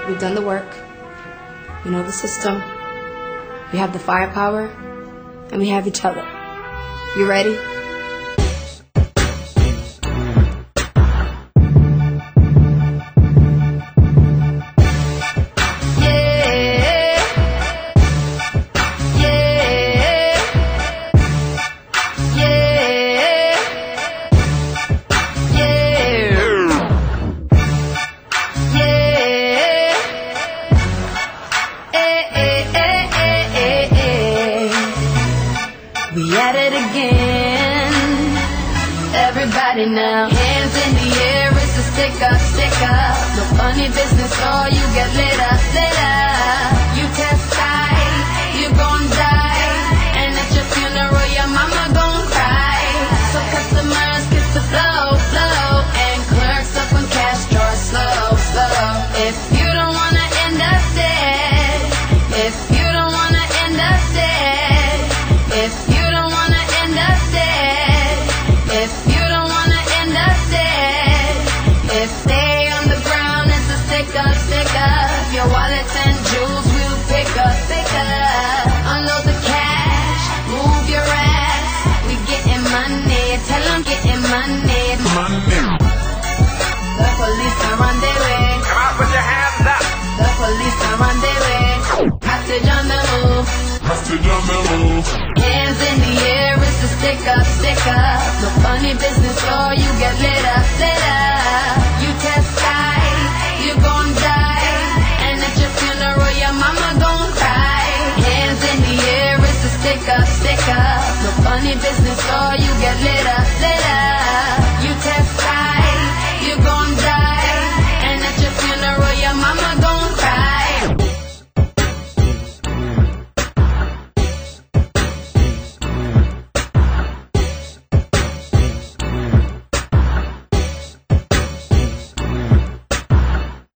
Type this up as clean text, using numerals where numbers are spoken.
We've done the work. We know the system. We have the firepower. And we have each other. You ready? We at it again. Everybody now, hands in the air, it's a stick up, stick up. No funny business, or you get lit up, lit up. You test tight, you gon' die. And at your funeral, your mama gon' cry. So customers kiss the flow, flow. And clerks up on cash drawer, slow, slow. If you don't wanna end up dead, if you don't wanna end up dead, if you don't wanna end up dead, if you don't wanna end up dead, if stay on the ground, it's a stick up, stick up. Your wallets and jewels we'll pick up, pick up. Unload the cash, move your ass. We getting money, tell them getting money. The police are on their way. Come on, put your hands up. The police are on their way. Hostage on the move. Hostage on the move. Hands in the air, it's a stick up, stick up. No funny business, or you get lit up, lit up. You test tight, you gon' die. And at your funeral, your mama gon' cry. Hands in the air, it's a stick up, stick up. No funny business, or you get lit up,